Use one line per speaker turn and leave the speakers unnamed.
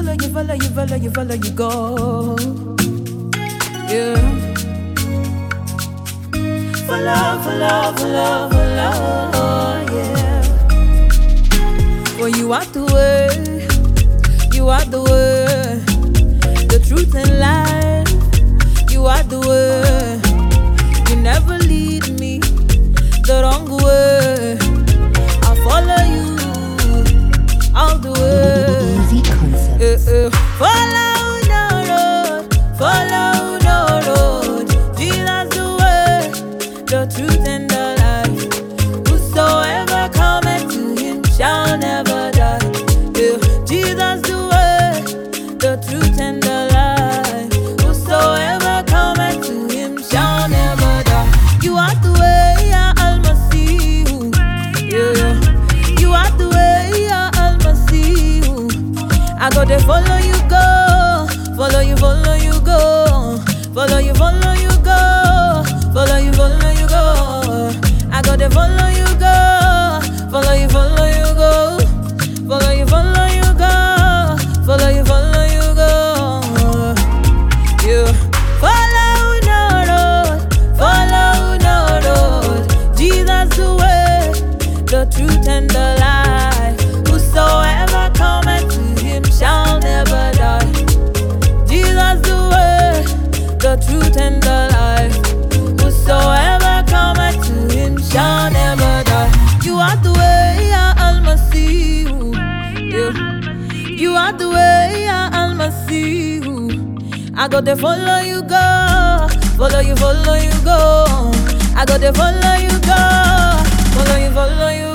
you go. Yeah. For love, yeah. For you are the way, the truth and life. You are the way. You never lead me the wrong way. I'll follow you all the way.
Easy concept.
Follow no road. Jesus the way, the truth and the life. Whosoever cometh to him shall never die. Yeah. Jesus the way, the truth and the life. Whosoever cometh to him shall never die. You are the way, ya Al-Masihu. Yeah. You are the way, ya Al-Masihu. I go to follow you, go. Follow you, go. Follow you, go. Follow you, go. I go to follow you, go. Follow you, go. Follow you, go. Follow you, go. You follow no road. Jesus the way, the truth and the life. Whosoever cometh to him shall never die. Jesus the way, the truth and the life. Whosoever cometh to him shall never die. You are the way, ya Al-Masihu. Yeah. You are the way, ya Al-Masihu. I go to follow you, go. Follow you, go. I go to follow you, go. Follow you,